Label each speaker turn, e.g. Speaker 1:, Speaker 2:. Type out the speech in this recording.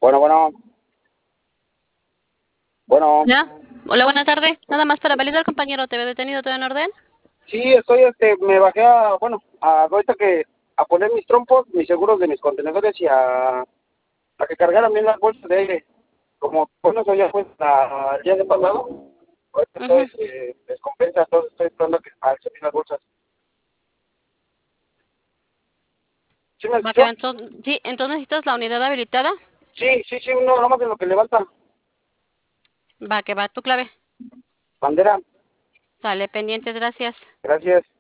Speaker 1: Bueno, bueno, bueno.
Speaker 2: ¿Ya? Hola, buena tarde. Nada más para validar, compañero, ¿te ve detenido todo en orden?
Speaker 1: Sí, estoy, me bajé a, bueno, ahorita que, a poner mis trompos, mis seguros de mis contenedores y a que cargaran bien las bolsas de aire. Como, bueno, eso ya fue el día de pasado. Ahorita
Speaker 2: Ujú.
Speaker 1: estoy, descompensa, entonces estoy esperando a que se las bolsas. ¿Sí me
Speaker 2: Va que
Speaker 1: escuchó?
Speaker 2: va, entonces, sí, entonces necesitas la unidad habilitada.
Speaker 1: Sí, sí, sí, no, nomás en lo que levanta.
Speaker 2: Va que va, tu clave.
Speaker 1: Bandera,
Speaker 2: Sale, pendientes, gracias.
Speaker 1: gracias.